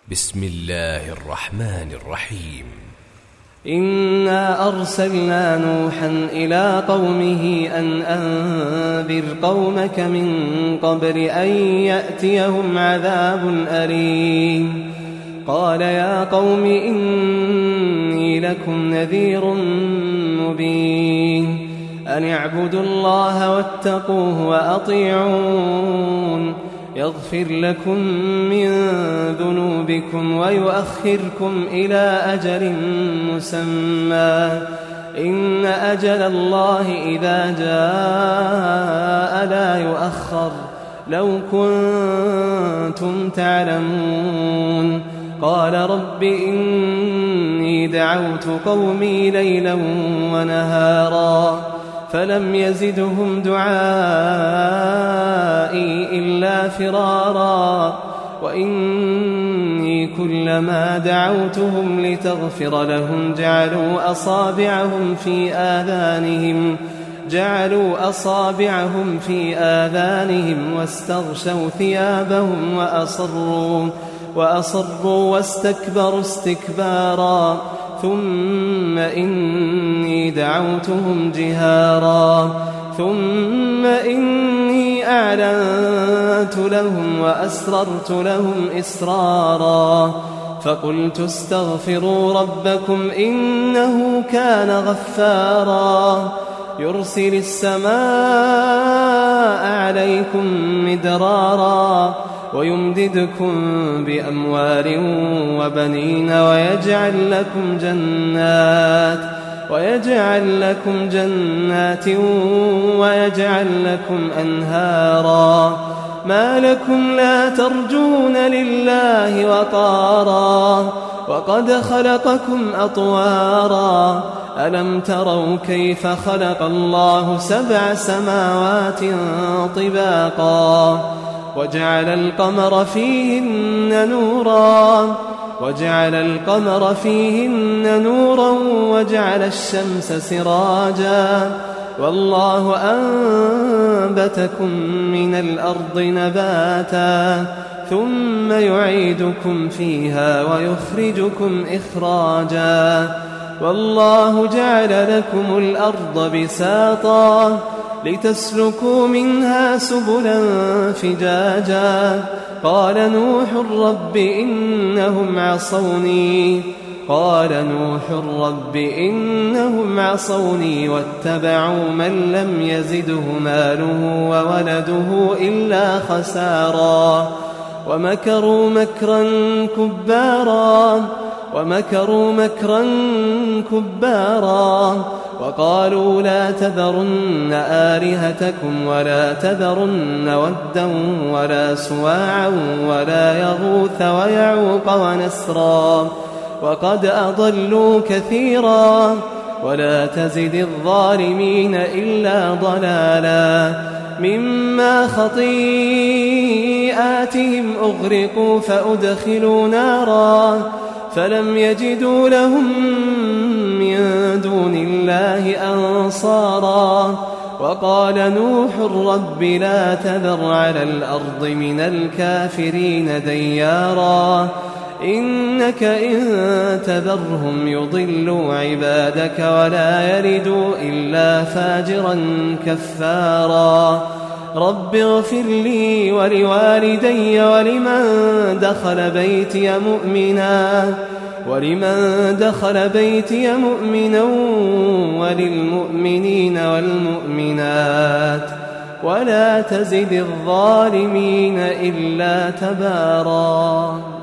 بسم الله الرحمن الرحيم. إنا أرسلنا نوحا إلى قومه أن أنذر قومك من قبل أن يأتيهم عذاب أليم. قال يا قوم إني لكم نذير مبين أن اعبدوا الله واتقوه وأطيعون يغفر لكم من ذنوبكم ويؤخركم إلى أجل مسمى إن أجل الله إذا جاء لا يؤخر لو كنتم تعلمون. قال رب إني دعوت قومي ليلا ونهارا فلم يزدهم دعائي إلا فرارا وإني كلما دعوتهم لتغفر لهم جعلوا أصابعهم في آذانهم واستغشوا ثيابهم وأصروا واستكبروا استكبارا ثم إني دعوتهم جهارا ثم إني أعلنت لهم وأسررت لهم إسرارا فقلت استغفروا ربكم إنه كان غفارا يرسل السماء عليكم مدرارا ويمددكم بأموال وبنين ويجعل لكم جنات ويجعل لكم أنهارا ما لكم لا ترجون لله وقارا وقد خلقكم أطوارا ألم تروا كيف خلق الله 7 سماوات طباقا وجعل القمر فيهن نورا وجعل الشمس سراجا والله أنبتكم من الأرض نباتا ثم يعيدكم فيها ويخرجكم إخراجا والله جعل لكم الأرض بساطا لتسلكوا منها سبلا فجاجا قال نوح رب إنهم عصوني واتبعوا من لم يزده ماله وولده إلا خسارا ومكروا مكرا كبارا وقالوا لا تذرن آلهتكم ولا تذرن ودا ولا سواعا ولا يغوث ويعوق ونسرا وقد أضلوا كثيرا ولا تزد الظالمين إلا ضلالا مما خطيئاتهم أغرقوا فأدخلوا نارا فلم يجدوا لهم من دون الله أنصارا وقال نوح رب لا تذر على الأرض من الكافرين ديارا إنك إن تذرهم يضلوا عبادك ولا يلدوا إلا فاجرا كفارا رب اغفر لي ولوالدي ولمن دخل بيتي مؤمنا وللمؤمنين والمؤمنات ولا تزد الظالمين إلا تبارا.